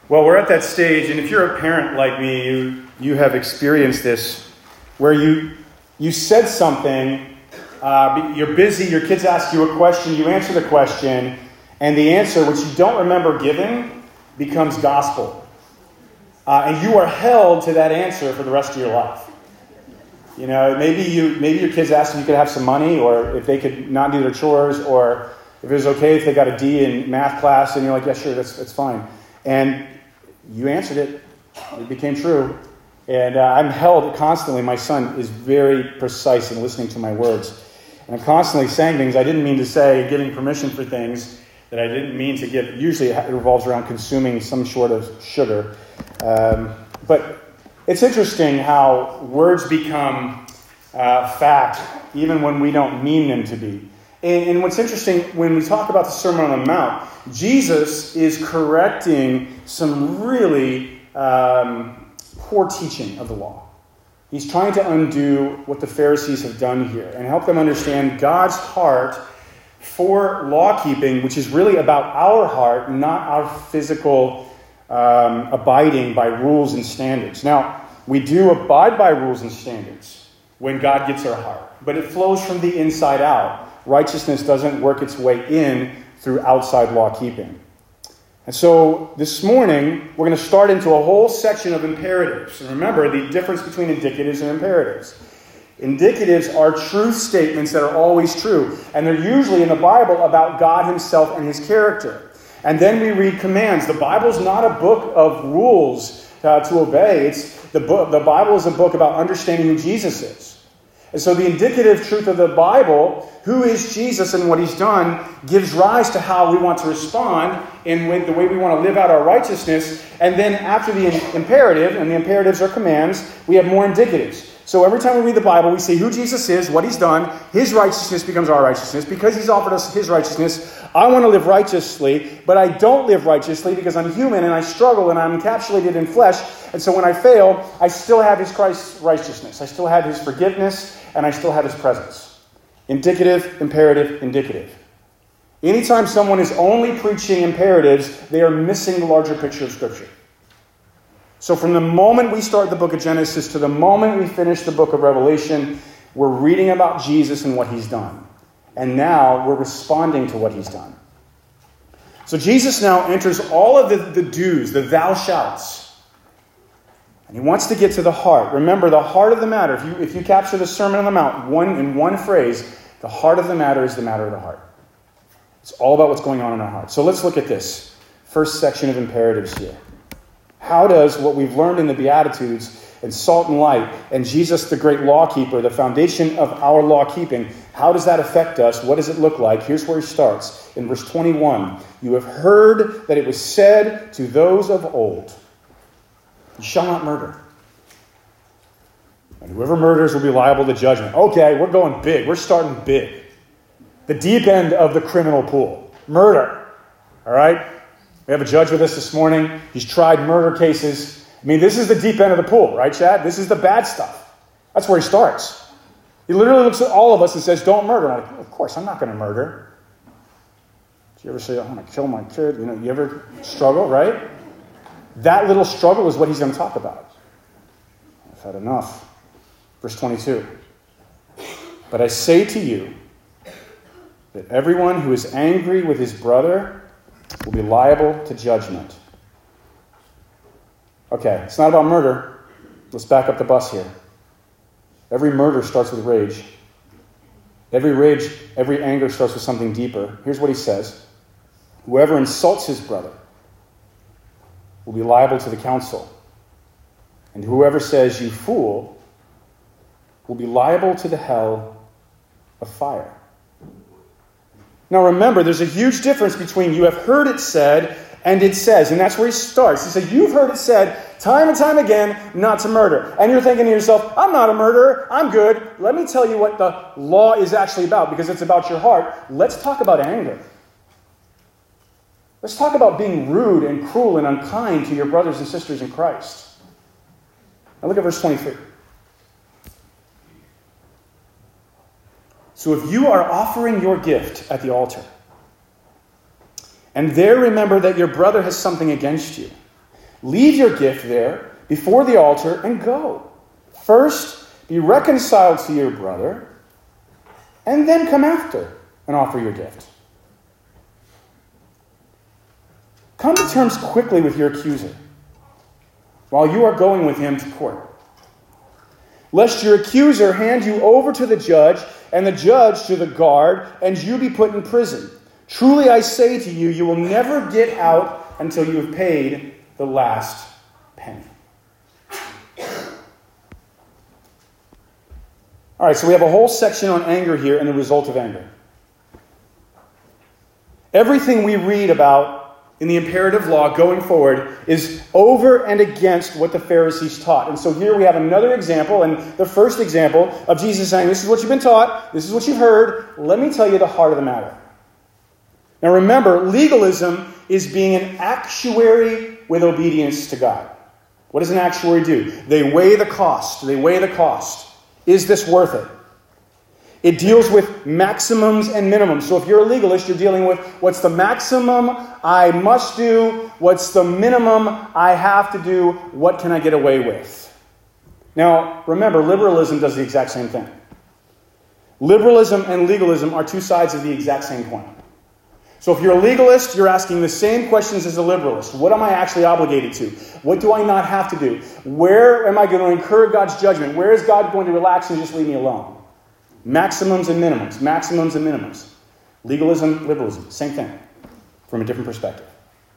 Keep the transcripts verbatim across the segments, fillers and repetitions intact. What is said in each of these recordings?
Well, we're at that stage, and if you're a parent like me, you, you have experienced this, where you you said something, uh, you're busy, your kids ask you a question, you answer the question, and the answer, which you don't remember giving, becomes gospel. Uh, and you are held to that answer for the rest of your life. You know, maybe you maybe your kids asked if you could have some money, or if they could not do their chores, or if it was okay if they got a D in math class, and you're like, yeah, sure, that's that's fine. And you answered it. It became true. And uh, I'm held constantly. My son is very precise in listening to my words. And I'm constantly saying things I didn't mean to say, giving permission for things that I didn't mean to give. Usually it revolves around consuming some sort of sugar. Um, but it's interesting how words become uh, fact even when we don't mean them to be. And, and what's interesting, when we talk about the Sermon on the Mount, Jesus is correcting some really um, poor teaching of the law. He's trying to undo what the Pharisees have done here and help them understand God's heart for law-keeping, which is really about our heart, not our physical um, abiding by rules and standards. Now, we do abide by rules and standards when God gets our heart, but it flows from the inside out. Righteousness doesn't work its way in through outside law-keeping. And so this morning, we're going to start into a whole section of imperatives. And remember the difference between indicatives and imperatives. Indicatives are truth statements that are always true. And they're usually in the Bible about God himself and his character. And then we read commands. The Bible's not a book of rules uh, to obey. It's the book. The Bible is a book about understanding who Jesus is. And so the indicative truth of the Bible, who is Jesus and what he's done, gives rise to how we want to respond in the way we want to live out our righteousness. And then after the imperative, and the imperatives are commands, we have more indicatives. So every time we read the Bible, we see who Jesus is, what he's done. His righteousness becomes our righteousness. Because he's offered us his righteousness, I want to live righteously, but I don't live righteously because I'm human and I struggle and I'm encapsulated in flesh. And so when I fail, I still have his Christ's righteousness. I still have his forgiveness and I still have his presence. Indicative, imperative, indicative. Anytime someone is only preaching imperatives, they are missing the larger picture of Scripture. So from the moment we start the book of Genesis to the moment we finish the book of Revelation, we're reading about Jesus and what he's done. And now we're responding to what he's done. So Jesus now enters all of the, the do's, the thou shalt. And he wants to get to the heart. Remember, the heart of the matter, if you, if you capture the Sermon on the Mount one, in one phrase, the heart of the matter is the matter of the heart. It's all about what's going on in our heart. So let's look at this first section of imperatives here. How does what we've learned in the Beatitudes and salt and light and Jesus the great lawkeeper, the foundation of our law keeping, how does that affect us? What does it look like? Here's where he starts. In verse twenty-one, you have heard that it was said to those of old, you shall not murder. And whoever murders will be liable to judgment. Okay, we're going big. We're starting big. The deep end of the criminal pool. Murder. All right? We have a judge with us this morning. He's tried murder cases. I mean, this is the deep end of the pool, right, Chad? This is the bad stuff. That's where he starts. He literally looks at all of us and says, don't murder. I'm like, of course, I'm not going to murder. Do you ever say, I'm going to kill my kid? You know, you ever struggle, right? That little struggle is what he's going to talk about. I've had enough. Verse twenty-two. But I say to you that everyone who is angry with his brother will be liable to judgment. Okay, it's not about murder. Let's back up the bus here. Every murder starts with rage. Every rage, every anger starts with something deeper. Here's what he says. Whoever insults his brother will be liable to the council. And whoever says, you fool, will be liable to the hell of fire. Now remember, there's a huge difference between you have heard it said and it says. And that's where he starts. He said, you've heard it said time and time again not to murder. And you're thinking to yourself, I'm not a murderer. I'm good. Let me tell you what the law is actually about, because it's about your heart. Let's talk about anger. Let's talk about being rude and cruel and unkind to your brothers and sisters in Christ. Now look at verse twenty-three. So if you are offering your gift at the altar, and there remember that your brother has something against you, Leave your gift there before the altar and go. First, be reconciled to your brother, and then come after and offer your gift. Come to terms quickly with your accuser while you are going with him to court, lest your accuser hand you over to the judge, and the judge to the guard, and you be put in prison. Truly I say to you, you will never get out until you have paid the last penny. All right, so we have a whole section on anger here and the result of anger. Everything we read about in the imperative law going forward is over and against what the Pharisees taught. And so here we have another example, and the first example of Jesus saying, this is what you've been taught, this is what you've heard, let me tell you the heart of the matter. Now remember, legalism is being an actuary with obedience to God. What does an actuary do? They weigh the cost. They weigh the cost. Is this worth it? It deals with maximums and minimums. So if you're a legalist, you're dealing with what's the maximum I must do, what's the minimum I have to do, what can I get away with? Now, remember, liberalism does the exact same thing. Liberalism and legalism are two sides of the exact same coin. So if you're a legalist, you're asking the same questions as a liberalist. What am I actually obligated to? What do I not have to do? Where am I going to incur God's judgment? Where is God going to relax and just leave me alone? Maximums and minimums. Maximums and minimums. Legalism, liberalism. Same thing. From a different perspective.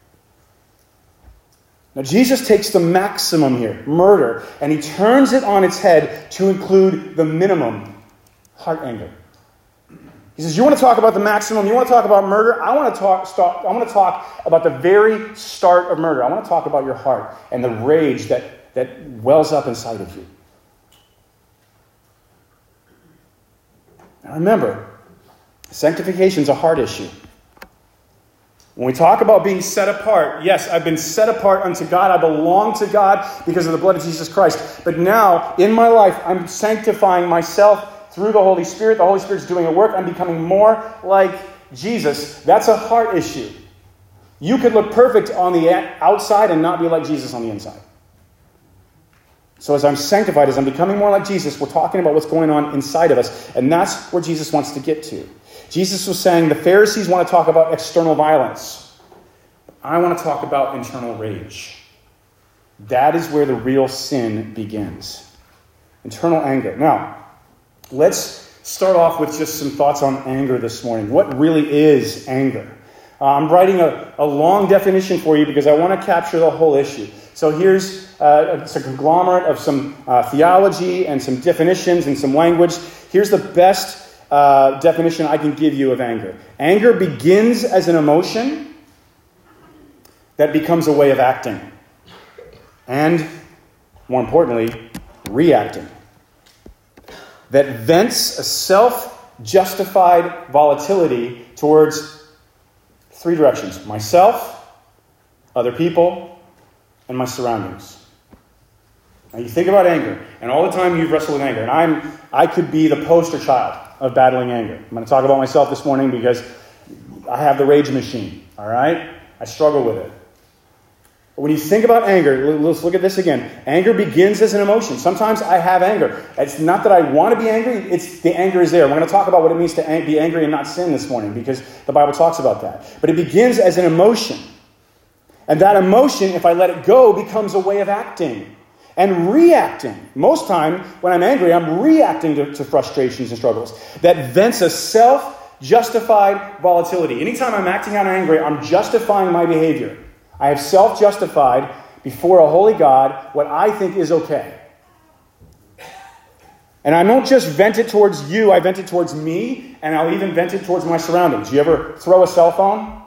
Now Jesus takes the maximum here, murder, and he turns it on its head to include the minimum, heart anger. He says, you want to talk about the maximum? You want to talk about murder? I want to talk, start, I want to talk about the very start of murder. I want to talk about your heart and the rage that, that wells up inside of you. Now remember, sanctification is a heart issue. When we talk about being set apart, yes, I've been set apart unto God. I belong to God because of the blood of Jesus Christ. But now, in my life, I'm sanctifying myself through the Holy Spirit. The Holy Spirit's doing a work. I'm becoming more like Jesus. That's a heart issue. You could look perfect on the outside and not be like Jesus on the inside. So as I'm sanctified, as I'm becoming more like Jesus, we're talking about what's going on inside of us. And that's where Jesus wants to get to. Jesus was saying the Pharisees want to talk about external violence. I want to talk about internal rage. That is where the real sin begins. Internal anger. Now, let's start off with just some thoughts on anger this morning. What really is anger? Uh, I'm writing a, a long definition for you because I want to capture the whole issue. So here's uh, it's a conglomerate of some uh, theology and some definitions and some language. Here's the best uh, definition I can give you of anger. Anger begins as an emotion that becomes a way of acting. And, more importantly, reacting. That vents a self-justified volatility towards three directions. Myself, other people, and my surroundings. Now you think about anger, and all the time you've wrestled with anger. And I'm, I could be the poster child of battling anger. I'm going to talk about myself this morning because I have the rage machine, all right? I struggle with it. But when you think about anger, let's look at this again. Anger begins as an emotion. Sometimes I have anger. It's not that I want to be angry. It's the anger is there. We're going to talk about what it means to be angry and not sin this morning because the Bible talks about that. But it begins as an emotion. And that emotion, if I let it go, becomes a way of acting and reacting. Most time, when I'm angry, I'm reacting to, to frustrations and struggles. That vents a self-justified volatility. Anytime I'm acting out angry, I'm justifying my behavior. I have self-justified before a holy God what I think is okay. And I don't just vent it towards you, I vent it towards me, and I'll even vent it towards my surroundings. You ever throw a cell phone?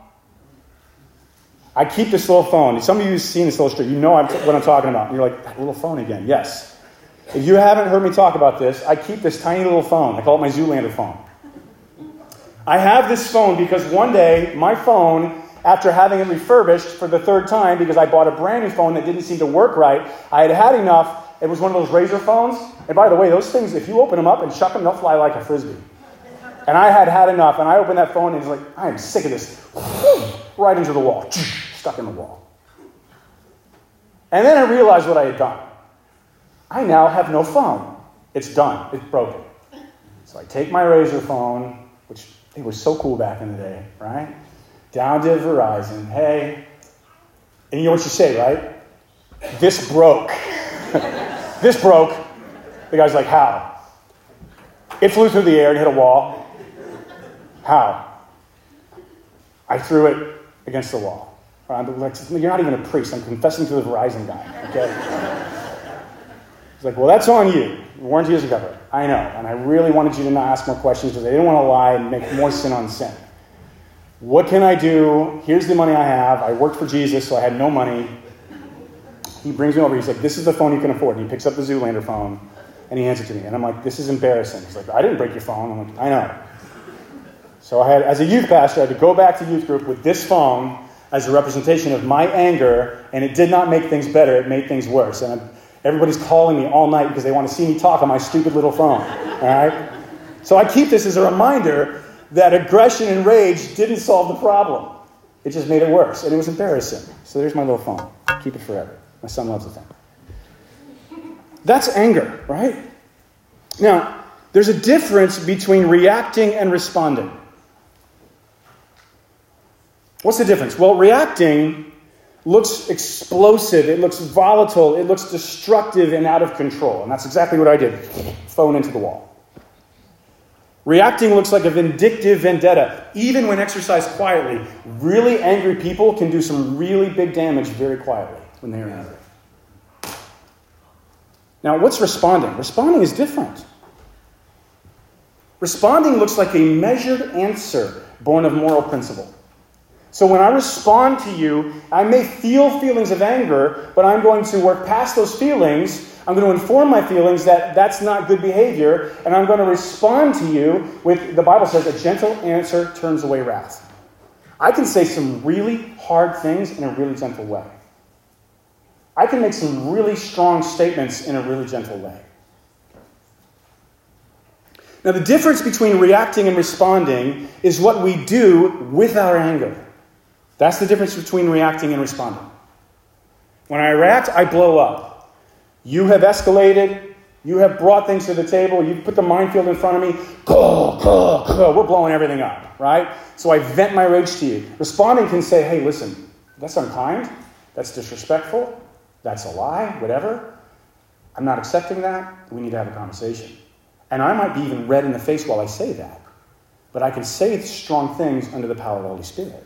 I keep this little phone. Some of you have seen this illustration. You know what I'm talking about. And you're like, that little phone again. Yes. If you haven't heard me talk about this, I keep this tiny little phone. I call it my Zoolander phone. I have this phone because one day, my phone, after having it refurbished for the third time, because I bought a brand new phone that didn't seem to work right, I had had enough. It was one of those razor phones. And by the way, those things, if you open them up and chuck them, they'll fly like a frisbee. And I had had enough. And I opened that phone and it's like, I am sick of this. Right into the wall. Stuck in the wall. And then I realized what I had done. I now have no phone. It's done. It's broken. So I take my Razor phone, which it was so cool back in the day, right? Down to Verizon. Hey. And you know what you say, right? This broke. This broke. The guy's like, how? It flew through the air and hit a wall. How? I threw it against the wall. I'm like, you're not even a priest. I'm confessing to the Verizon guy. Okay? He's like, well, that's on you. Warranty isn't covered. I know. And I really wanted you to not ask more questions because I didn't want to lie and make more sin on sin. What can I do? Here's the money I have. I worked for Jesus, so I had no money. He brings me over. He's like, this is the phone you can afford. And he picks up the Zoolander phone, and he hands it to me. And I'm like, this is embarrassing. He's like, I didn't break your phone. I'm like, I know. So I had, as a youth pastor, I had to go back to youth group with this phone as a representation of my anger, and it did not make things better. It made things worse. And I'm, everybody's calling me all night because they want to see me talk on my stupid little phone. All right? So I keep this as a reminder that aggression and rage didn't solve the problem. It just made it worse, and it was embarrassing. So there's my little phone. Keep it forever. My son loves the thing. That's anger, right? Now, there's a difference between reacting and responding. What's the difference? Well, reacting looks explosive. It looks volatile. It looks destructive and out of control. And that's exactly what I did. Phone into the wall. Reacting looks like a vindictive vendetta. Even when exercised quietly, really angry people can do some really big damage very quietly when they're angry. Now, what's responding? Responding is different. Responding looks like a measured answer born of moral principle. So when I respond to you, I may feel feelings of anger, but I'm going to work past those feelings. I'm going to inform my feelings that that's not good behavior, and I'm going to respond to you with, the Bible says, a gentle answer turns away wrath. I can say some really hard things in a really gentle way. I can make some really strong statements in a really gentle way. Now, the difference between reacting and responding is what we do with our anger. That's the difference between reacting and responding. When I react, I blow up. You have escalated. You have brought things to the table. You've put the minefield in front of me. Go, go, go. We're blowing everything up, right? So I vent my rage to you. Responding can say, hey, listen, that's unkind. That's disrespectful. That's a lie, whatever. I'm not accepting that. We need to have a conversation. And I might be even red in the face while I say that. But I can say strong things under the power of the Holy Spirit.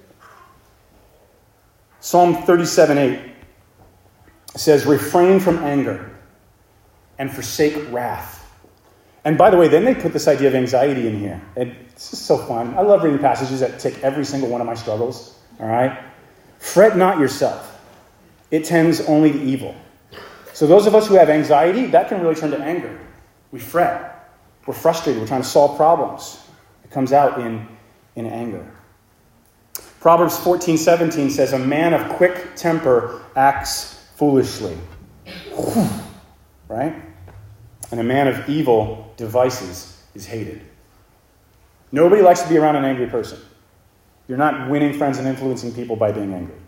Psalm thirty-seven eight says, refrain from anger and forsake wrath. And by the way, then they put this idea of anxiety in here. It's just so fun. I love reading passages that tick every single one of my struggles. All right? Fret not yourself. It tends only to evil. So those of us who have anxiety, that can really turn to anger. We fret. We're frustrated. We're trying to solve problems. It comes out in, in anger. Proverbs fourteen seventeen says, a man of quick temper acts foolishly. Right? And a man of evil devices is hated. Nobody likes to be around an angry person. You're not winning friends and influencing people by being angry.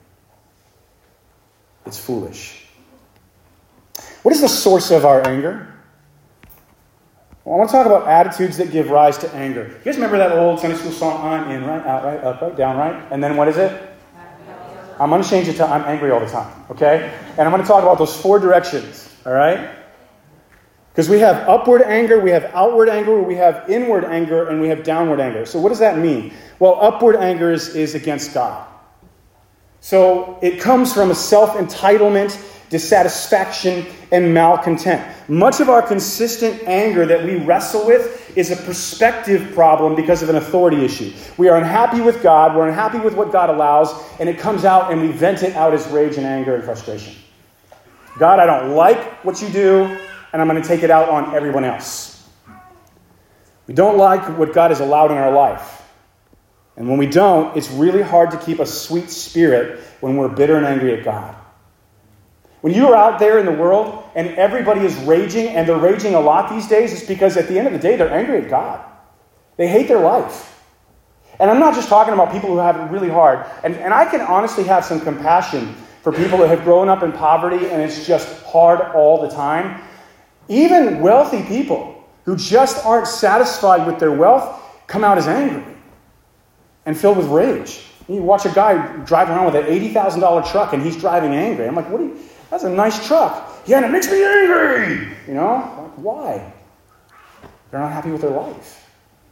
It's foolish. What is the source of our anger? Well, I want to talk about attitudes that give rise to anger. You guys remember that old Sunday school song, I'm in, right, out, right, up, right, down, right? And then what is it? I'm going to change it to I'm angry all the time, okay? And I'm going to talk about those four directions, all right? Because we have upward anger, we have outward anger, we have inward anger, and we have downward anger. So what does that mean? Well, upward anger is, is against God. So it comes from a self-entitlement, dissatisfaction, and malcontent. Much of our consistent anger that we wrestle with is a perspective problem because of an authority issue. We are unhappy with God, we're unhappy with what God allows, and it comes out and we vent it out as rage and anger and frustration. God, I don't like what you do, and I'm going to take it out on everyone else. We don't like what God has allowed in our life. And when we don't, it's really hard to keep a sweet spirit when we're bitter and angry at God. When you are out there in the world and everybody is raging, and they're raging a lot these days, it's because at the end of the day, they're angry at God. They hate their life. And I'm not just talking about people who have it really hard. And, and I can honestly have some compassion for for people that have grown up in poverty and it's just hard all the time. Even wealthy people who just aren't satisfied with their wealth come out as angry and filled with rage. You watch a guy drive around with an eighty thousand dollars truck and he's driving angry. I'm like, what? Are you, that's a nice truck. Yeah, and it makes me angry. You know? Like, why? They're not happy with their life.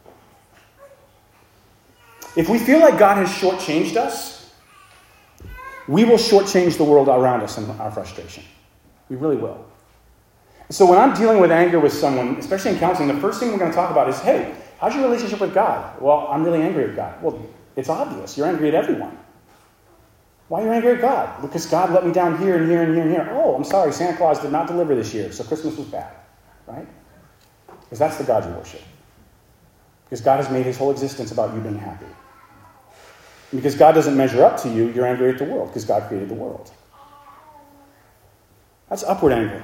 If we feel like God has shortchanged us, we will shortchange the world around us in our frustration. We really will. So when I'm dealing with anger with someone, especially in counseling, the first thing we're going to talk about is, hey, how's your relationship with God? Well, I'm really angry at God. Well, it's obvious. You're angry at everyone. Why are you angry at God? Because God let me down here and here and here and here. Oh, I'm sorry, Santa Claus did not deliver this year, so Christmas was bad. Right? Because that's the God you worship. Because God has made his whole existence about you being happy. And because God doesn't measure up to you, you're angry at the world, because God created the world. That's upward anger.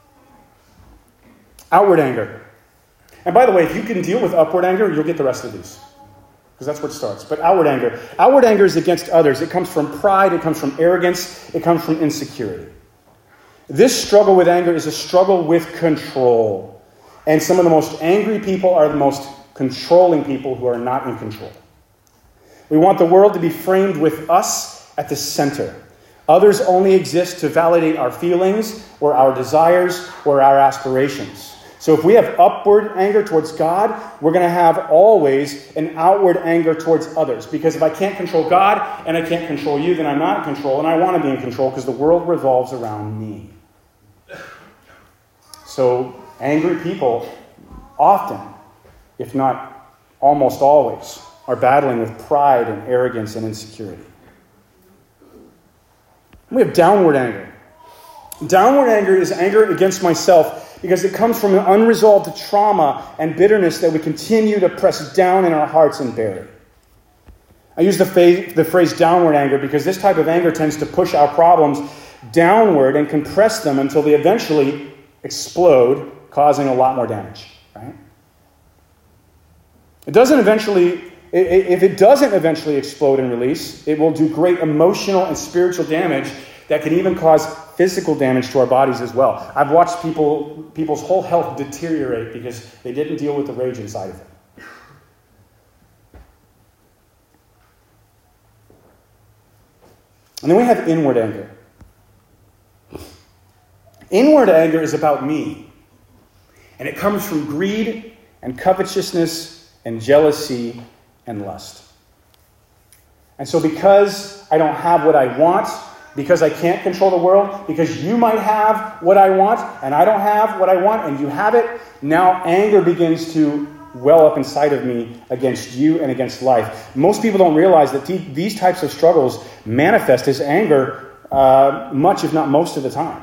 Outward anger. And by the way, if you can deal with upward anger, you'll get the rest of these. Because that's where it starts. But outward anger. Outward anger is against others. It comes from pride. It comes from arrogance. It comes from insecurity. This struggle with anger is a struggle with control. And some of the most angry people are the most controlling people who are not in control. We want the world to be framed with us at the center. Others only exist to validate our feelings or our desires or our aspirations. So if we have upward anger towards God, we're going to have always an outward anger towards others. Because if I can't control God and I can't control you, then I'm not in control. And I want to be in control because the world revolves around me. So angry people often, if not almost always, are battling with pride and arrogance and insecurity. We have downward anger. Downward anger is anger against myself because it comes from an unresolved trauma and bitterness that we continue to press down in our hearts and bury. I use the phrase, the phrase downward anger because this type of anger tends to push our problems downward and compress them until they eventually explode, causing a lot more damage. Right? It doesn't eventually, if it doesn't eventually explode and release, it will do great emotional and spiritual damage that can even cause physical damage to our bodies as well. I've watched people people's whole health deteriorate because they didn't deal with the rage inside of it. And then we have inward anger. Inward anger is about me. And it comes from greed and covetousness and jealousy and lust. And so because I don't have what I want, because I can't control the world, because you might have what I want, and I don't have what I want, and you have it, now anger begins to well up inside of me against you and against life. Most people don't realize that th- these types of struggles manifest as anger uh, much, if not most of the time.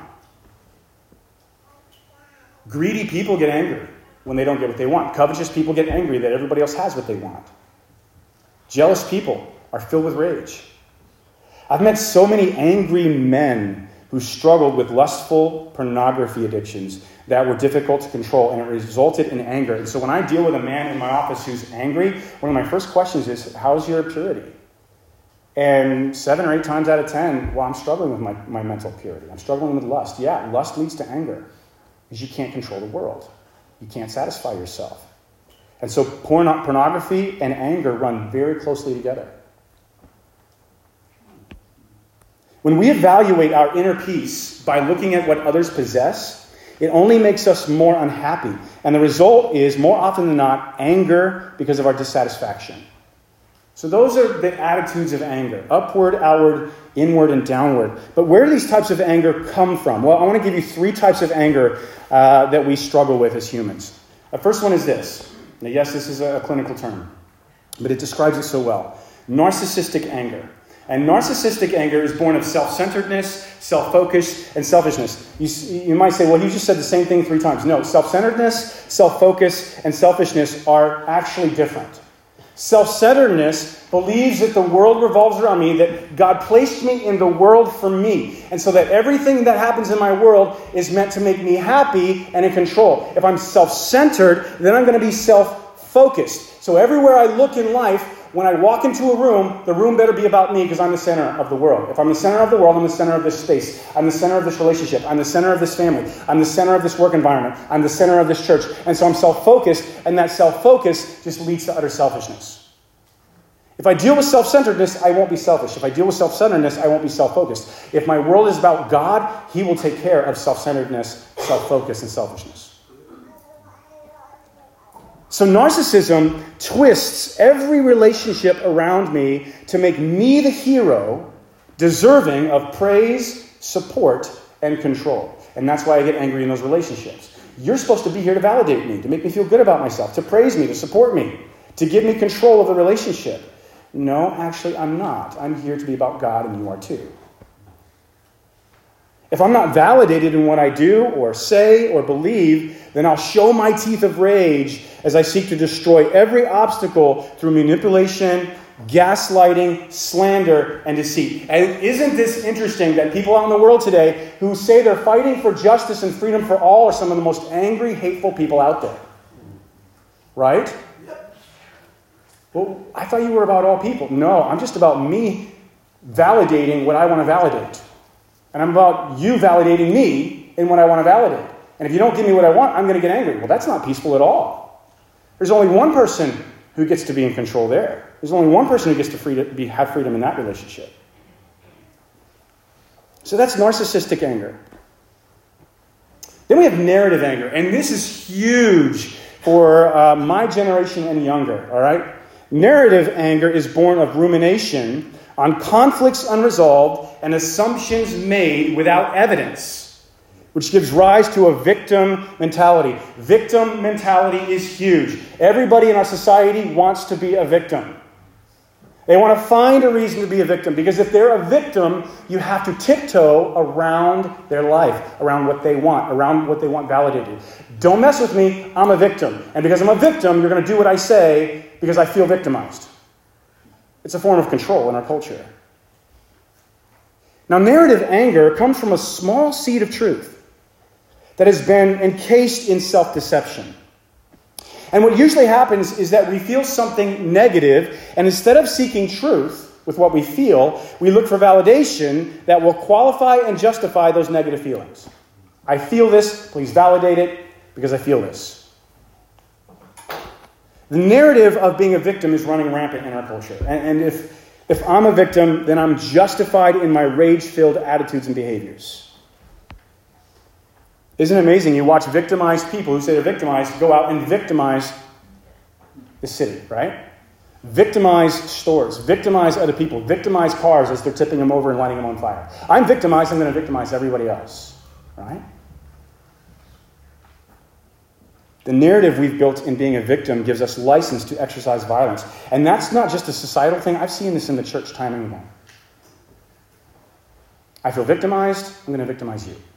Greedy people get angry when they don't get what they want. Covetous people get angry that everybody else has what they want. Jealous people are filled with rage. I've met so many angry men who struggled with lustful pornography addictions that were difficult to control, and it resulted in anger. And so when I deal with a man in my office who's angry, one of my first questions is, how's your purity? And seven or eight times out of ten, well, I'm struggling with my, my mental purity. I'm struggling with lust. Yeah, lust leads to anger because you can't control the world. You can't satisfy yourself. And so porn- pornography and anger run very closely together. When we evaluate our inner peace by looking at what others possess, it only makes us more unhappy. And the result is, more often than not, anger because of our dissatisfaction. So those are the attitudes of anger. Upward, outward, inward, and downward. But where do these types of anger come from? Well, I want to give you three types of anger uh, that we struggle with as humans. The first one is this. Now, yes, this is a clinical term, but it describes it so well. Narcissistic anger. And narcissistic anger is born of self-centeredness, self-focus, and selfishness. You, you might say, well, you just said the same thing three times. No, self-centeredness, self-focus, and selfishness are actually different. Self-centeredness believes that the world revolves around me, that God placed me in the world for me, and so that everything that happens in my world is meant to make me happy and in control. If I'm self-centered, then I'm going to be self-focused. So everywhere I look in life, when I walk into a room, the room better be about me because I'm the center of the world. If I'm the center of the world, I'm the center of this space. I'm the center of this relationship. I'm the center of this family. I'm the center of this work environment. I'm the center of this church. And so I'm self-focused, and that self-focus just leads to utter selfishness. If I deal with self-centeredness, I won't be selfish. If I deal with self-centeredness, I won't be self-focused. If my world is about God, he will take care of self-centeredness, self-focus, and selfishness. So narcissism twists every relationship around me to make me the hero, deserving of praise, support, and control. And that's why I get angry in those relationships. You're supposed to be here to validate me, to make me feel good about myself, to praise me, to support me, to give me control of the relationship. No, actually, I'm not. I'm here to be about God, and you are too. If I'm not validated in what I do or say or believe, then I'll show my teeth of rage as I seek to destroy every obstacle through manipulation, gaslighting, slander, and deceit. And isn't this interesting that people out in the world today who say they're fighting for justice and freedom for all are some of the most angry, hateful people out there? Right? Well, I thought you were about all people. No, I'm just about me validating what I want to validate. And I'm about you validating me in what I want to validate. And if you don't give me what I want, I'm going to get angry. Well, that's not peaceful at all. There's only one person who gets to be in control there. There's only one person who gets to, free to be, have freedom in that relationship. So that's narcissistic anger. Then we have narrative anger. And this is huge for uh, my generation and younger, all right? Narrative anger is born of rumination on conflicts unresolved and assumptions made without evidence, which gives rise to a victim mentality. Victim mentality is huge. Everybody in our society wants to be a victim. They want to find a reason to be a victim, because if they're a victim, you have to tiptoe around their life, around what they want, around what they want validated. Don't mess with me, I'm a victim. And because I'm a victim, you're going to do what I say because I feel victimized. It's a form of control in our culture. Now, narrative anger comes from a small seed of truth that has been encased in self-deception. And what usually happens is that we feel something negative, and instead of seeking truth with what we feel, we look for validation that will qualify and justify those negative feelings. I feel this, please validate it, because I feel this. The narrative of being a victim is running rampant in our culture. And, and if, if I'm a victim, then I'm justified in my rage-filled attitudes and behaviors. Isn't it amazing? You watch victimized people who say they're victimized go out and victimize the city, right? Victimize stores, victimize other people, victimize cars as they're tipping them over and lighting them on fire. I'm victimized, I'm going to victimize everybody else, right? The narrative we've built in being a victim gives us license to exercise violence. And that's not just a societal thing. I've seen this in the church time and again. I feel victimized, I'm going to victimize you.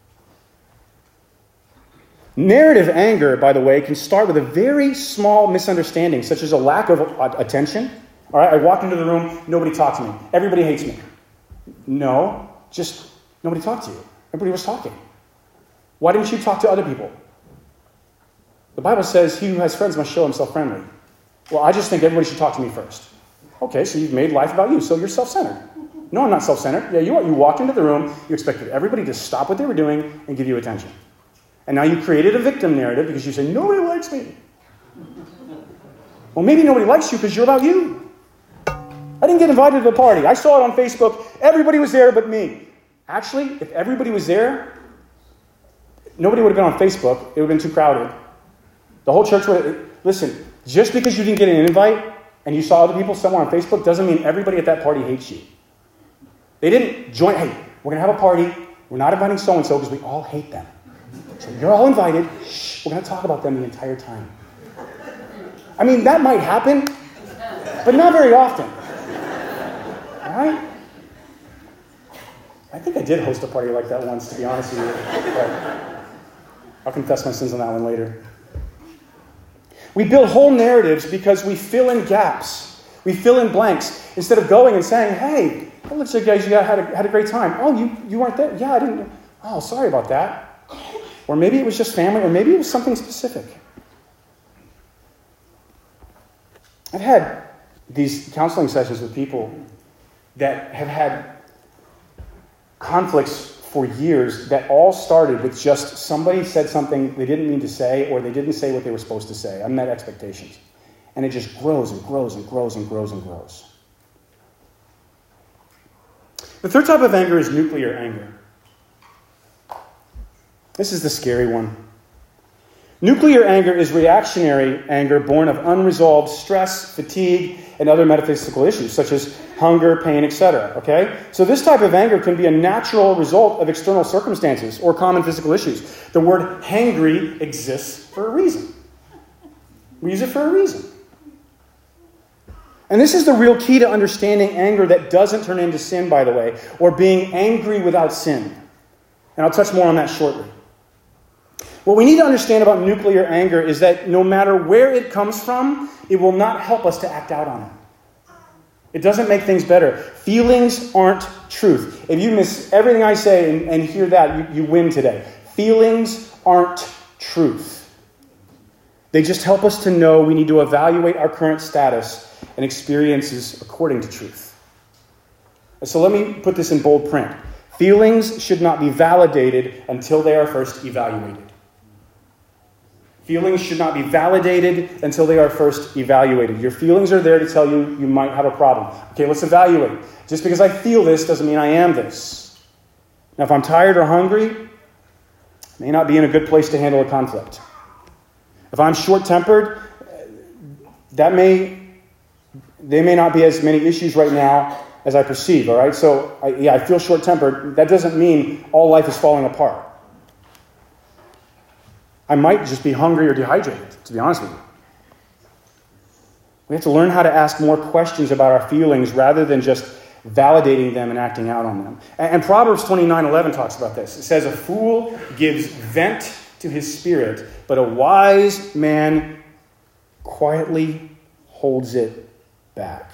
Narrative anger, by the way, can start with a very small misunderstanding, such as a lack of attention. All right, I walked into the room, nobody talked to me. Everybody hates me. No, just nobody talked to you. Everybody was talking. Why didn't you talk to other people? The Bible says he who has friends must show himself friendly. Well, I just think everybody should talk to me first. Okay, so you've made life about you, so you're self-centered. No, I'm not self-centered. Yeah, you are. You walked into the room, you expected everybody to stop what they were doing and give you attention. And now you created a victim narrative because you say, nobody likes me. Well, maybe nobody likes you because you're about you. I didn't get invited to the party. I saw it on Facebook. Everybody was there but me. Actually, if everybody was there, nobody would have been on Facebook. It would have been too crowded. The whole church would have... Listen, just because you didn't get an invite and you saw other people somewhere on Facebook doesn't mean everybody at that party hates you. They didn't join... Hey, we're going to have a party. We're not inviting so-and-so because we all hate them. So you're all invited. Shh, we're going to talk about them the entire time. I mean, that might happen, but not very often. All right? I think I did host a party like that once, to be honest with you. But I'll confess my sins on that one later. We build whole narratives because we fill in gaps. We fill in blanks. Instead of going and saying, hey, it looks like you guys had a, had a great time. Oh, you, you weren't there? Yeah, I didn't. Oh, sorry about that. Or maybe it was just family, or maybe it was something specific. I've had these counseling sessions with people that have had conflicts for years that all started with just somebody said something they didn't mean to say, or they didn't say what they were supposed to say, unmet expectations. And it just grows and grows and grows and grows and grows. The third type of anger is nuclear anger. This is the scary one. Nuclear anger is reactionary anger born of unresolved stress, fatigue, and other metaphysical issues, such as hunger, pain, et cetera. Okay? So this type of anger can be a natural result of external circumstances or common physical issues. The word hangry exists for a reason. We use it for a reason. And this is the real key to understanding anger that doesn't turn into sin, by the way, or being angry without sin. And I'll touch more on that shortly. What we need to understand about nuclear anger is that no matter where it comes from, it will not help us to act out on it. It doesn't make things better. Feelings aren't truth. If you miss everything I say and, and hear that, you, you win today. Feelings aren't truth. They just help us to know we need to evaluate our current status and experiences according to truth. So let me put this in bold print. Feelings should not be validated until they are first evaluated. Feelings should not be validated until they are first evaluated. Your feelings are there to tell you you might have a problem. Okay, let's evaluate. Just because I feel this doesn't mean I am this. Now, if I'm tired or hungry, I may not be in a good place to handle a conflict. If I'm short-tempered, that may, there may not be as many issues right now as I perceive, all right? So, I, yeah, I feel short-tempered. That doesn't mean all life is falling apart. I might just be hungry or dehydrated, to be honest with you. We have to learn how to ask more questions about our feelings rather than just validating them and acting out on them. And, and Proverbs twenty-nine eleven talks about this. It says, a fool gives vent to his spirit, but a wise man quietly holds it back.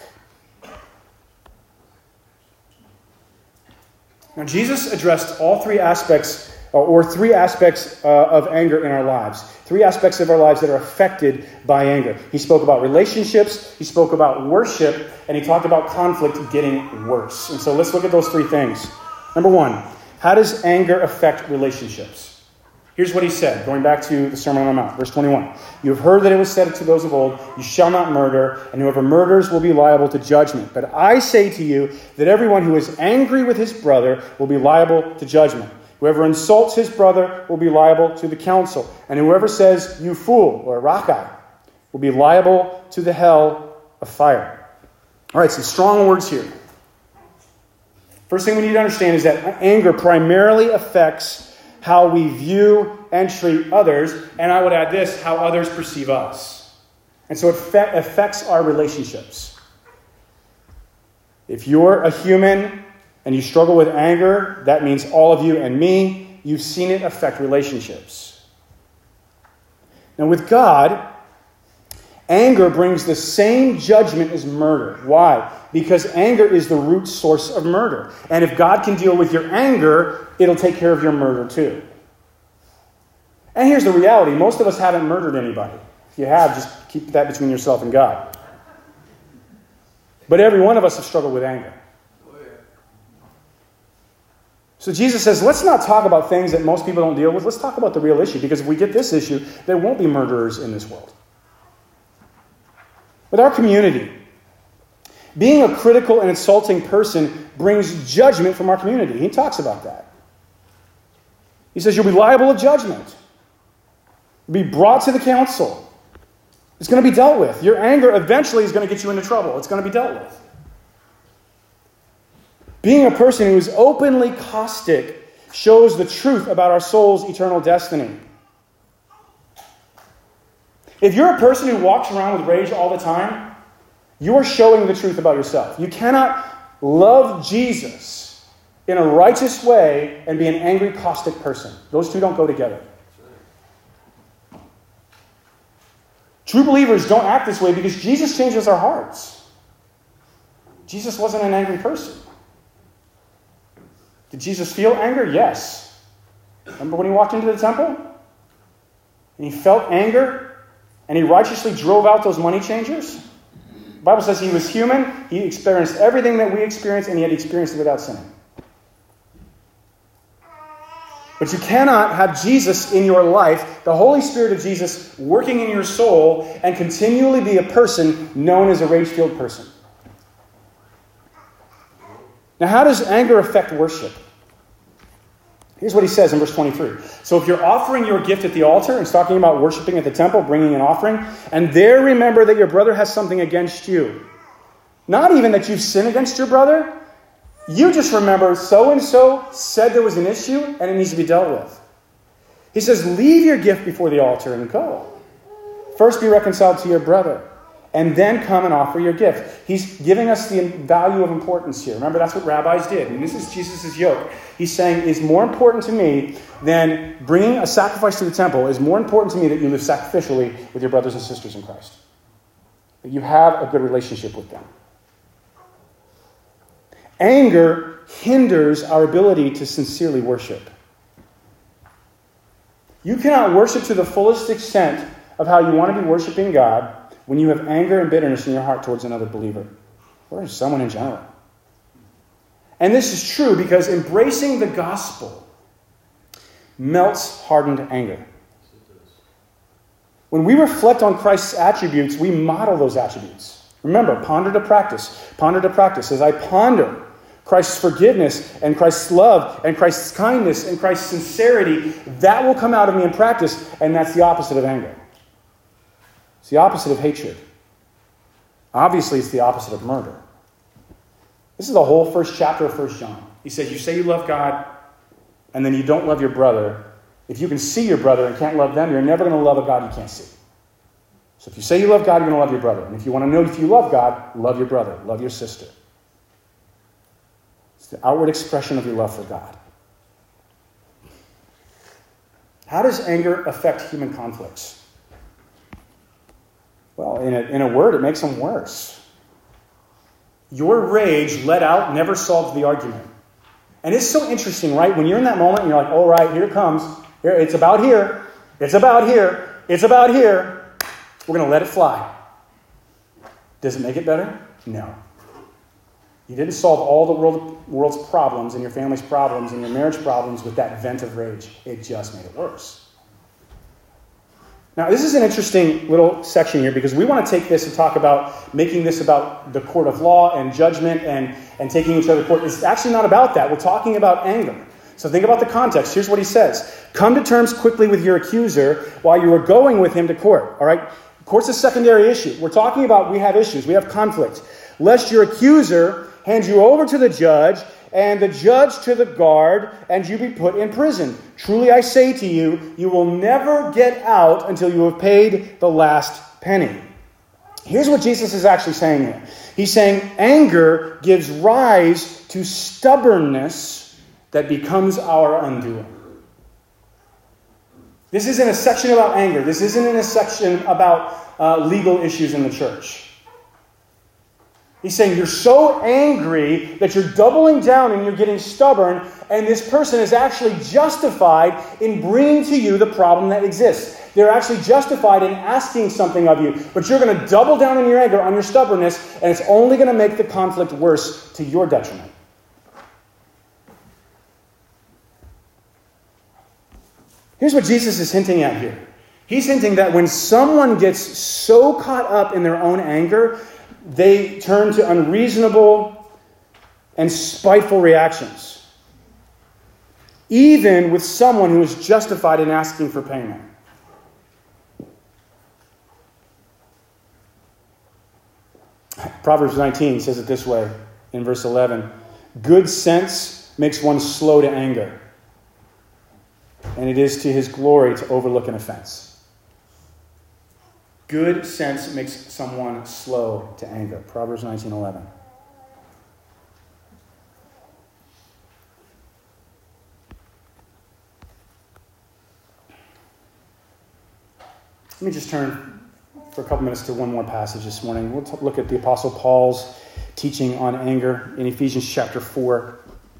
Now, Jesus addressed all three aspects or three aspects uh, of anger in our lives. Three aspects of our lives that are affected by anger. He spoke about relationships, he spoke about worship, and he talked about conflict getting worse. And so let's look at those three things. Number one, how does anger affect relationships? Here's what he said, going back to the Sermon on the Mount, verse twenty-one. You have heard that it was said to those of old, you shall not murder, and whoever murders will be liable to judgment. But I say to you that everyone who is angry with his brother will be liable to judgment. Whoever insults his brother will be liable to the council. And whoever says, you fool, or rakai, will be liable to the hell of fire. All right, some strong words here. First thing we need to understand is that anger primarily affects how we view and treat others, and I would add this, how others perceive us. And so it fe- affects our relationships. If you're a human and you struggle with anger, that means all of you and me, you've seen it affect relationships. Now with God, anger brings the same judgment as murder. Why? Because anger is the root source of murder. And if God can deal with your anger, it'll take care of your murder too. And here's the reality. Most of us haven't murdered anybody. If you have, just keep that between yourself and God. But every one of us have struggled with anger. So Jesus says, let's not talk about things that most people don't deal with. Let's talk about the real issue. Because if we get this issue, there won't be murderers in this world. With our community, being a critical and insulting person brings judgment from our community. He talks about that. He says you'll be liable to judgment. You'll be brought to the council. It's going to be dealt with. Your anger eventually is going to get you into trouble. It's going to be dealt with. Being a person who is openly caustic shows the truth about our soul's eternal destiny. If you're a person who walks around with rage all the time, you're showing the truth about yourself. You cannot love Jesus in a righteous way and be an angry, caustic person. Those two don't go together. True believers don't act this way because Jesus changes our hearts. Jesus wasn't an angry person. Did Jesus feel anger? Yes. Remember when he walked into the temple? And he felt anger? And he righteously drove out those money changers? The Bible says he was human, he experienced everything that we experience, and yet he experienced it without sinning. But you cannot have Jesus in your life, the Holy Spirit of Jesus working in your soul, and continually be a person known as a rage-filled person. Now, how does anger affect worship? Here's what he says in verse twenty-three. So if you're offering your gift at the altar, and it's talking about worshiping at the temple, bringing an offering, and there remember that your brother has something against you. Not even that you've sinned against your brother. You just remember so-and-so said there was an issue and it needs to be dealt with. He says, leave your gift before the altar and go. First be reconciled to your brother, and then come and offer your gift. He's giving us the value of importance here. Remember, that's what rabbis did. And this is Jesus' yoke. He's saying, it's more important to me than bringing a sacrifice to the temple. It's more important to me that you live sacrificially with your brothers and sisters in Christ. That you have a good relationship with them. Anger hinders our ability to sincerely worship. You cannot worship to the fullest extent of how you want to be worshiping God when you have anger and bitterness in your heart towards another believer or someone in general. And this is true because embracing the gospel melts hardened anger. When we reflect on Christ's attributes, we model those attributes. Remember, ponder to practice. Ponder to practice. As I ponder Christ's forgiveness and Christ's love and Christ's kindness and Christ's sincerity, that will come out of me in practice, and that's the opposite of anger. It's the opposite of hatred. Obviously, it's the opposite of murder. This is the whole first chapter of First John. He says, you say you love God, and then you don't love your brother. If you can see your brother and can't love them, you're never going to love a God you can't see. So if you say you love God, you're going to love your brother. And if you want to know if you love God, love your brother, love your sister. It's the outward expression of your love for God. How does anger affect human conflicts? Well, in a, in a word, it makes them worse. Your rage let out never solves the argument. And it's so interesting, right? When you're in that moment and you're like, all right, here it comes. Here, it's about here. It's about here. It's about here. We're going to let it fly. Does it make it better? No. You didn't solve all the world, world's problems and your family's problems and your marriage problems with that vent of rage. It just made it worse. Now, this is an interesting little section here because we want to take this and talk about making this about the court of law and judgment and, and taking each other to court. It's actually not about that. We're talking about anger. So think about the context. Here's what he says. Come to terms quickly with your accuser while you are going with him to court. All right? Court's a secondary issue. We're talking about we have issues. We have conflict. Lest your accuser hand you over to the judge, and the judge to the guard, and you be put in prison. Truly I say to you, you will never get out until you have paid the last penny. Here's what Jesus is actually saying here. He's saying anger gives rise to stubbornness that becomes our undoing. This isn't a section about anger. This isn't in a section about uh, legal issues in the church. He's saying you're so angry that you're doubling down and you're getting stubborn, and this person is actually justified in bringing to you the problem that exists. They're actually justified in asking something of you, but you're going to double down in your anger, on your stubbornness, and it's only going to make the conflict worse to your detriment. Here's what Jesus is hinting at here. He's hinting that when someone gets so caught up in their own anger, they turn to unreasonable and spiteful reactions, even with someone who is justified in asking for payment. Proverbs nineteen says it this way in verse eleven. Good sense makes one slow to anger, and it is to his glory to overlook an offense. Good sense makes someone slow to anger. Proverbs nineteen eleven. Let me just turn for a couple minutes to one more passage this morning. We'll t- look at the Apostle Paul's teaching on anger in Ephesians chapter four.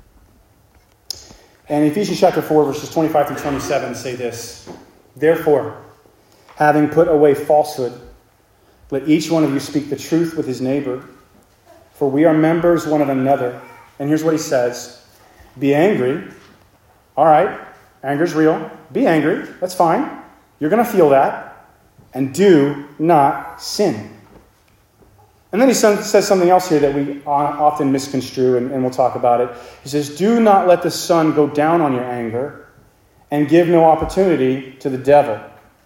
And Ephesians chapter four, verses twenty-five through twenty-seven say this. Therefore, having put away falsehood, Let each one of you speak the truth with his neighbor, for we are members one of another. And here's what he says. Be angry. All right, anger's real. Be angry. That's fine. You're going to feel that. And do not sin. And then he says something else here that we often misconstrue, and we'll talk about it. He says, do not let the sun go down on your anger, and give no opportunity to the devil.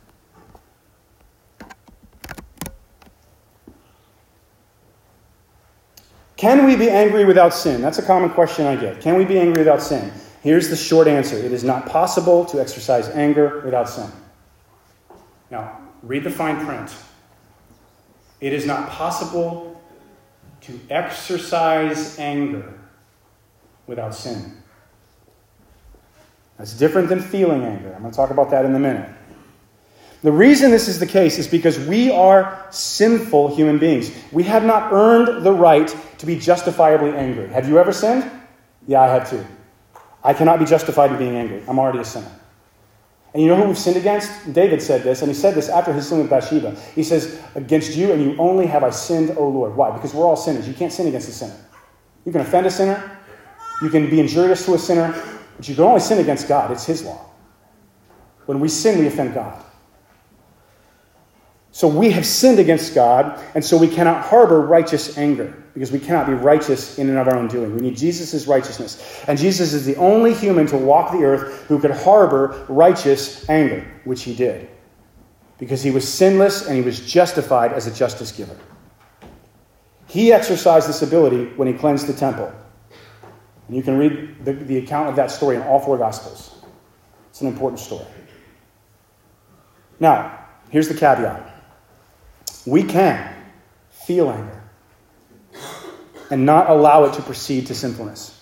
Can we be angry without sin? That's a common question I get. Can we be angry without sin? Here's the short answer. It is not possible to exercise anger without sin. Now, read the fine print. It is not possible to exercise anger without sin. That's different than feeling anger. I'm going to talk about that in a minute. The reason this is the case is because we are sinful human beings. We have not earned the right to be justifiably angry. Have you ever sinned? Yeah, I have too. I cannot be justified in being angry. I'm already a sinner. And you know who we've sinned against? David said this, and he said this after his sin with Bathsheba. He says, against you and you only have I sinned, O Lord. Why? Because we're all sinners. You can't sin against a sinner. You can offend a sinner. You can be injurious to a sinner. But you can only sin against God. It's his law. When we sin, we offend God. So we have sinned against God, and so we cannot harbor righteous anger, because we cannot be righteous in and of our own doing. We need Jesus' righteousness. And Jesus is the only human to walk the earth who could harbor righteous anger, which he did. Because he was sinless and he was justified as a justice giver. He exercised this ability when he cleansed the temple. And you can read the, the account of that story in all four Gospels. It's an important story. Now, here's the caveat. We can feel anger and not allow it to proceed to sinfulness.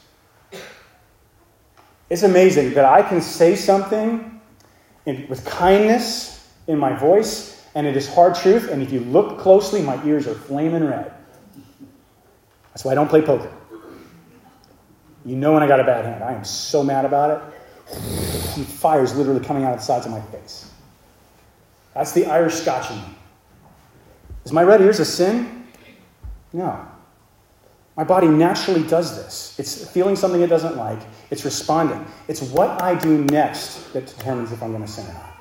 It's amazing that I can say something in, with kindness in my voice, and it is hard truth, and if you look closely, my ears are flaming red. That's why I don't play poker. You know when I got a bad hand. I am so mad about it. Fire's literally coming out of the sides of my face. That's the Irish Scotch in me. Is my red ears a sin? No. My body naturally does this. It's feeling something it doesn't like. It's responding. It's what I do next that determines if I'm going to sin or not.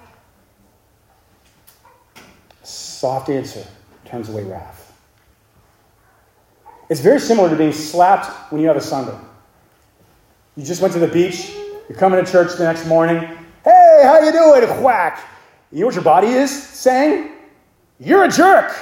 A soft answer turns away wrath. It's very similar to being slapped when you have a sunburn. You just went to the beach. You're coming to church the next morning. Hey, how you doing? Whack. You know what your body is saying? You're a jerk.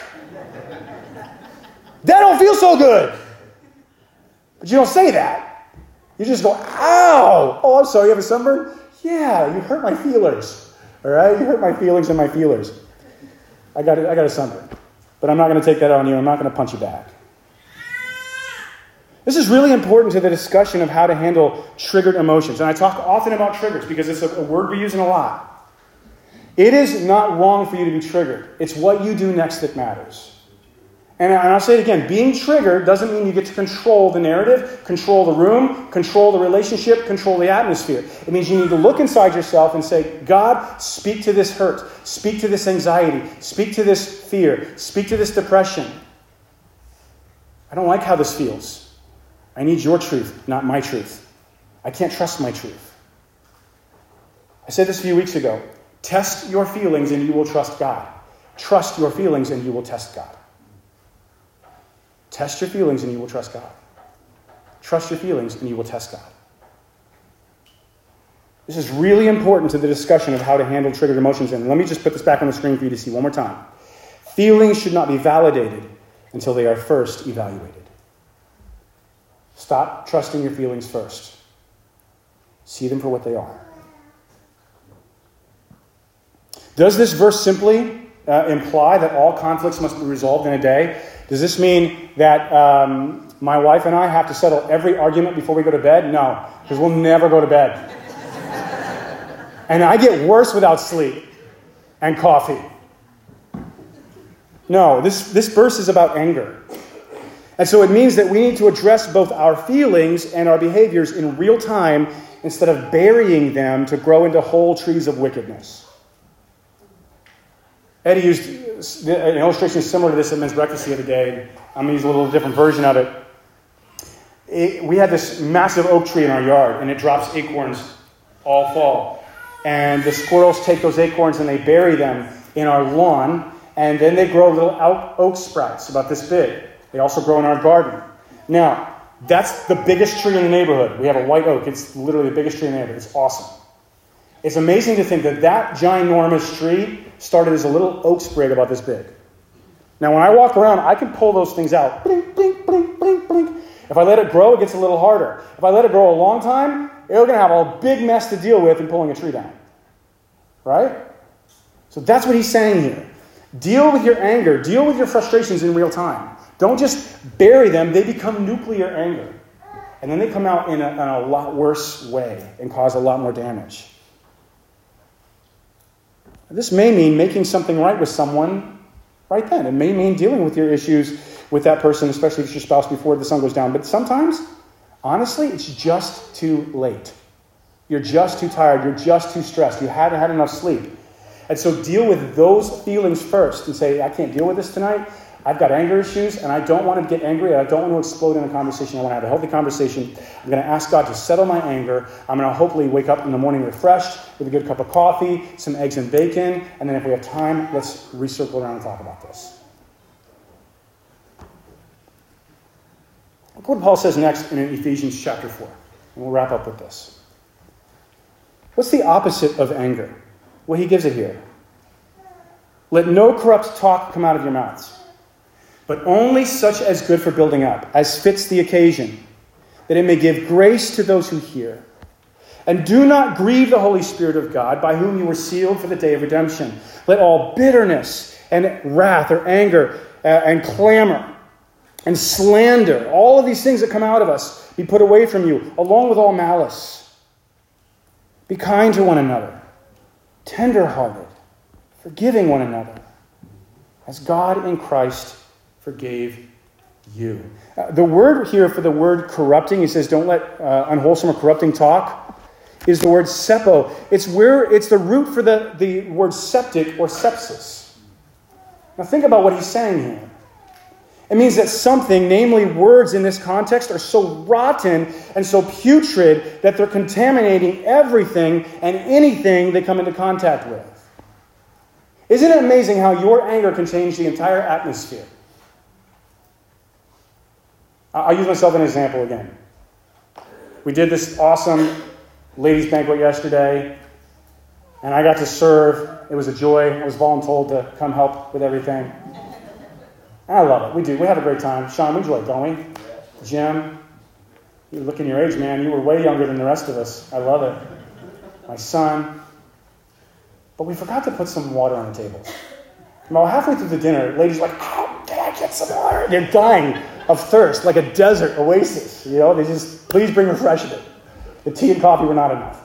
That don't feel so good. But you don't say that. You just go, ow. Oh, I'm sorry, you have a sunburn? Yeah, you hurt my feelers. All right? You hurt my feelings and my feelers. I got, I got a sunburn. But I'm not going to take that on you. I'm not going to punch you back. This is really important to the discussion of how to handle triggered emotions. And I talk often about triggers because it's a, a word we use in a lot. It is not wrong for you to be triggered. It's what you do next that matters. And I'll say it again. Being triggered doesn't mean you get to control the narrative, control the room, control the relationship, control the atmosphere. It means you need to look inside yourself and say, God, speak to this hurt. Speak to this anxiety. Speak to this fear. Speak to this depression. I don't like how this feels. I need your truth, not my truth. I can't trust my truth. I said this a few weeks ago. Test your feelings and you will trust God. Trust your feelings and you will test God. Test your feelings and you will trust God. Trust your feelings and you will test God. This is really important to the discussion of how to handle triggered emotions. And let me just put this back on the screen for you to see one more time. Feelings should not be validated until they are first evaluated. Stop trusting your feelings first. See them for what they are. Does this verse simply uh, imply that all conflicts must be resolved in a day? Does this mean that um, my wife and I have to settle every argument before we go to bed? No, because we'll never go to bed. And I get worse without sleep and coffee. No, this, this verse is about anger. And so it means that we need to address both our feelings and our behaviors in real time instead of burying them to grow into whole trees of wickedness. Eddie used an illustration similar to this at men's breakfast the other day. I'm going to use a little different version of it. it. We had this massive oak tree in our yard, and it drops acorns all fall. And the squirrels take those acorns and they bury them in our lawn, and then they grow little oak sprouts about this big. They also grow in our garden. Now, that's the biggest tree in the neighborhood. We have a white oak. It's literally the biggest tree in the neighborhood. It's awesome. It's amazing to think that that ginormous tree started as a little oak sprig about this big. Now, when I walk around, I can pull those things out. Blink, blink, blink, blink, blink. If I let it grow, it gets a little harder. If I let it grow a long time, you're going to have a big mess to deal with in pulling a tree down. Right? So that's what he's saying here. Deal with your anger. Deal with your frustrations in real time. Don't just bury them. They become nuclear anger. And then they come out in a, in a lot worse way and cause a lot more damage. This may mean making something right with someone right then. It may mean dealing with your issues with that person, especially if it's your spouse, before the sun goes down. But sometimes, honestly, it's just too late. You're just too tired. You're just too stressed. You haven't had enough sleep. And so deal with those feelings first and say, I can't deal with this tonight. I've got anger issues, and I don't want to get angry. I don't want to explode in a conversation. I want to have a healthy conversation. I'm going to ask God to settle my anger. I'm going to hopefully wake up in the morning refreshed with a good cup of coffee, some eggs and bacon, and then if we have time, let's recircle around and talk about this. Look what Paul says next in Ephesians chapter four, and we'll wrap up with this. What's the opposite of anger? Well, he gives it here. Let no corrupt talk come out of your mouths, but only such as good for building up, as fits the occasion, that it may give grace to those who hear. And do not grieve the Holy Spirit of God, by whom you were sealed for the day of redemption. Let all bitterness and wrath or anger uh, and clamor and slander, all of these things that come out of us, be put away from you, along with all malice. Be kind to one another, tender-hearted, forgiving one another, as God in Christ forgave you. Uh, the word here for the word corrupting, he says, don't let uh, unwholesome or corrupting talk, is the word sepo. It's where it's the root for the, the word septic or sepsis. Now think about what he's saying here. It means that something, namely words in this context, are so rotten and so putrid that they're contaminating everything and anything they come into contact with. Isn't it amazing how your anger can change the entire atmosphere? I'll use myself as an example again. We did this awesome ladies' banquet yesterday, and I got to serve. It was a joy. I was voluntold to come help with everything. I love it. We do. We have a great time. Sean, we enjoy it, don't we? Jim, you look in your age, man. You were way younger than the rest of us. I love it. My son. But we forgot to put some water on the table. About halfway through the dinner, ladies were like, oh, can I get some water? They're dying of thirst, like a desert oasis. You know, they just, please bring refreshment. The tea and coffee were not enough.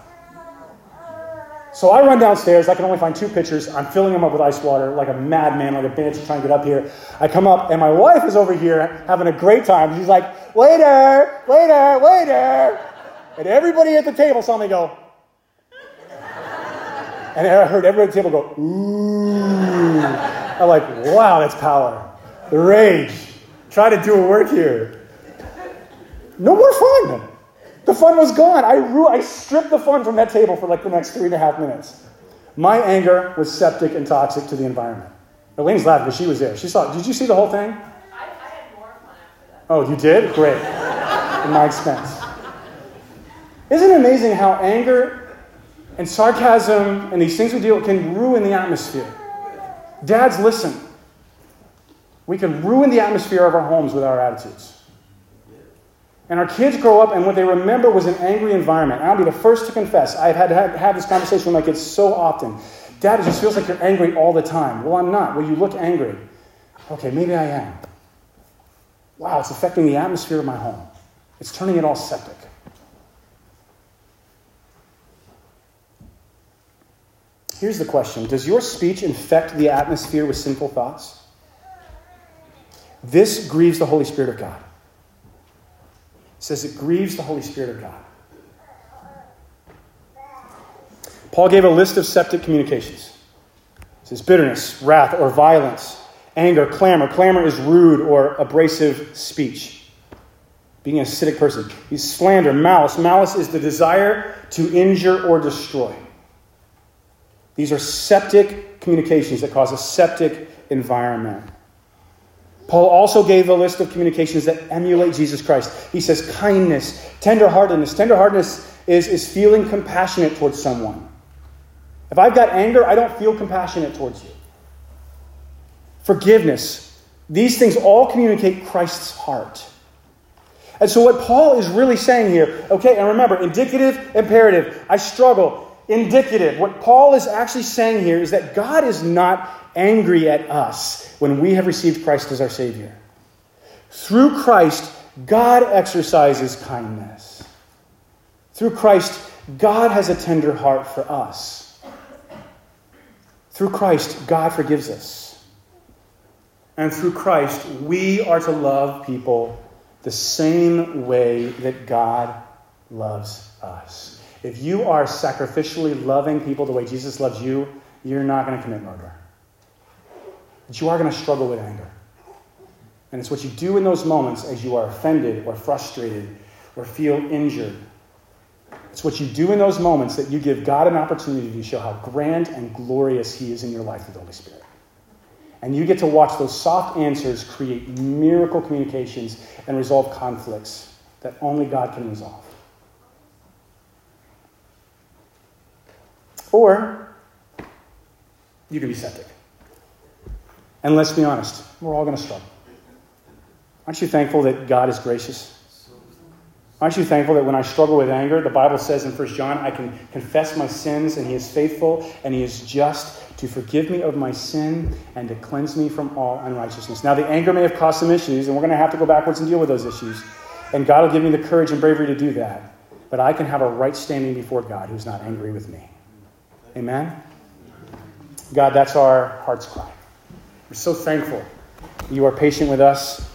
So I run downstairs. I can only find two pitchers. I'm filling them up with ice water like a madman, like a banshee trying to get up here. I come up, and my wife is over here having a great time. She's like, waiter, waiter, waiter. And everybody at the table saw me go. And I heard everybody at the table go, ooh. I'm like, wow, that's power. The rage. Try to do a work here. No more fun. The fun was gone. I ru- I stripped the fun from that table for like the next three and a half minutes. My anger was septic and toxic to the environment. Elaine's laughing because she was there. She saw. Did you see the whole thing? I, I had more fun after that. Oh, you did? Great. At my expense. Isn't it amazing how anger and sarcasm and these things we deal with can ruin the atmosphere? Dads, listen. We can ruin the atmosphere of our homes with our attitudes. And our kids grow up, and what they remember was an angry environment. And I'll be the first to confess, I've had to have, have this conversation with my kids so often. Dad, it just feels like you're angry all the time. Well, I'm not. Well, you look angry. Okay, maybe I am. Wow, it's affecting the atmosphere of my home. It's turning it all septic. Here's the question. Does your speech infect the atmosphere with sinful thoughts? This grieves the Holy Spirit of God. It says it grieves the Holy Spirit of God. Paul gave a list of septic communications. This is bitterness, wrath, or violence. Anger, clamor. Clamor is rude or abrasive speech. Being an acidic person. He's slander, malice. Malice is the desire to injure or destroy. These are septic communications that cause a septic environment. Paul also gave the list of communications that emulate Jesus Christ. He says kindness, tenderheartedness. Tenderheartedness is, is feeling compassionate towards someone. If I've got anger, I don't feel compassionate towards you. Forgiveness. These things all communicate Christ's heart. And so what Paul is really saying here, okay, and remember, indicative, imperative, I struggle, indicative. What Paul is actually saying here is that God is not angry at us when we have received Christ as our Savior. Through Christ, God exercises kindness. Through Christ, God has a tender heart for us. Through Christ, God forgives us. And through Christ, we are to love people the same way that God loves us. If you are sacrificially loving people the way Jesus loves you, you're not going to commit murder. But you are going to struggle with anger. And it's what you do in those moments as you are offended or frustrated or feel injured. It's what you do in those moments that you give God an opportunity to show how grand and glorious He is in your life with the Holy Spirit. And you get to watch those soft answers create miracle communications and resolve conflicts that only God can resolve. Or you can be septic. And let's be honest, we're all going to struggle. Aren't you thankful that God is gracious? Aren't you thankful that when I struggle with anger, the Bible says in First John, I can confess my sins and He is faithful and He is just to forgive me of my sin and to cleanse me from all unrighteousness. Now, the anger may have caused some issues, and we're going to have to go backwards and deal with those issues. And God will give me the courage and bravery to do that. But I can have a right standing before God who's not angry with me. Amen? God, that's our heart's cry. We're so thankful you are patient with us.